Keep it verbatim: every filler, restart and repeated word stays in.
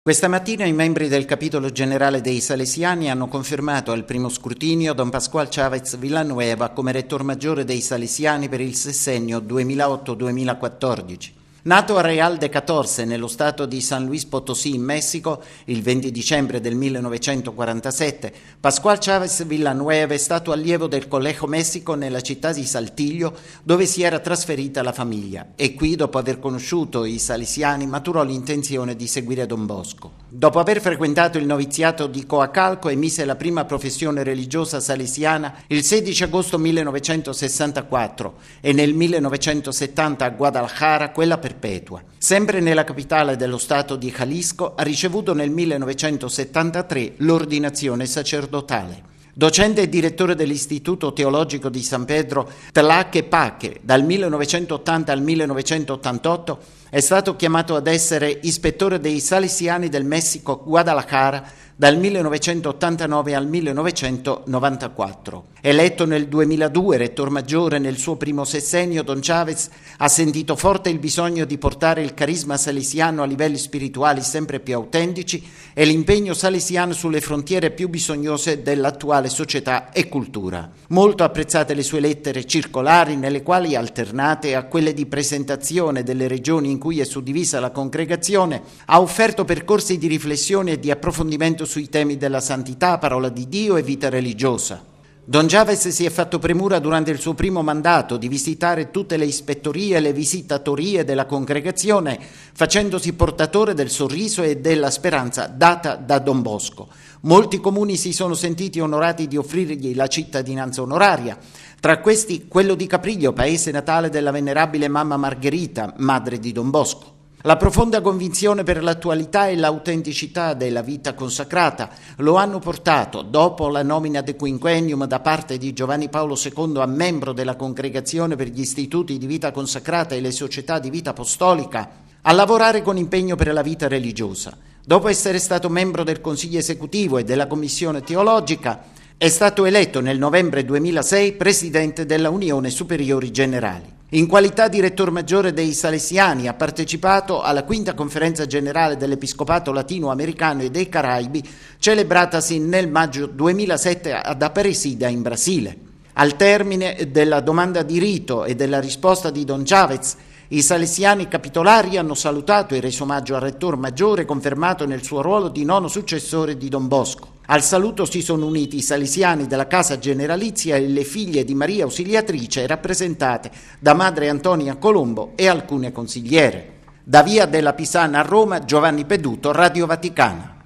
Questa mattina i membri del capitolo generale dei Salesiani hanno confermato al primo scrutinio Don Pascual Chavez Villanueva come rettor maggiore dei Salesiani per il sessennio duemilaotto duemilaquattordici. Nato a Real de Catorce, nello stato di San Luis Potosí in Messico, il venti dicembre del millenovecentoquarantasette, Pascual Chavez Villanueva è stato allievo del Colegio Messico nella città di Saltillo, dove si era trasferita la famiglia, e qui, dopo aver conosciuto i Salesiani, maturò l'intenzione di seguire Don Bosco. Dopo aver frequentato il noviziato di Coacalco, emise la prima professione religiosa salesiana il sedici agosto millenovecentosessantaquattro e nel millenovecentosettanta a Guadalajara quella perpetua. Sempre nella capitale dello stato di Jalisco ha ricevuto nel millenovecentosettantatré l'ordinazione sacerdotale. Docente e direttore dell'Istituto Teologico di San Pedro Tlaquepaque dal millenovecentottanta al millenovecentottantotto, è stato chiamato ad essere ispettore dei Salesiani del Messico Guadalajara dal millenovecentottantanove al millenovecentonovantaquattro. Eletto nel duemiladue rettor maggiore nel suo primo sessennio, Don Chavez ha sentito forte il bisogno di portare il carisma salesiano a livelli spirituali sempre più autentici e l'impegno salesiano sulle frontiere più bisognose dell'attuale società e cultura. Molto apprezzate le sue lettere circolari, nelle quali, alternate a quelle di presentazione delle regioni in cui è suddivisa la congregazione, ha offerto percorsi di riflessione e di approfondimento sui temi della santità, parola di Dio e vita religiosa. Don Chavez si è fatto premura durante il suo primo mandato di visitare tutte le ispettorie e le visitatorie della congregazione, facendosi portatore del sorriso e della speranza data da Don Bosco. Molti comuni si sono sentiti onorati di offrirgli la cittadinanza onoraria, tra questi quello di Capriglio, paese natale della venerabile mamma Margherita, madre di Don Bosco. La profonda convinzione per l'attualità e l'autenticità della vita consacrata lo hanno portato, dopo la nomina de quinquennium da parte di Giovanni Paolo secondo a membro della Congregazione per gli Istituti di Vita Consacrata e le Società di Vita Apostolica, a lavorare con impegno per la vita religiosa. Dopo essere stato membro del Consiglio Esecutivo e della Commissione Teologica, è stato eletto nel novembre duemilasei presidente della Unione Superiori Generali. In qualità di rettor maggiore dei Salesiani ha partecipato alla quinta conferenza generale dell'Episcopato Latinoamericano e dei Caraibi, celebratasi nel maggio duemilasette ad Aparecida in Brasile. Al termine della domanda di rito e della risposta di Don Chavez, i Salesiani capitolari hanno salutato e reso omaggio al rettor maggiore, confermato nel suo ruolo di nono successore di Don Bosco. Al saluto si sono uniti i Salesiani della Casa Generalizia e le figlie di Maria Ausiliatrice, rappresentate da Madre Antonia Colombo e alcune consigliere. Da Via della Pisana a Roma, Giovanni Peduto, Radio Vaticana.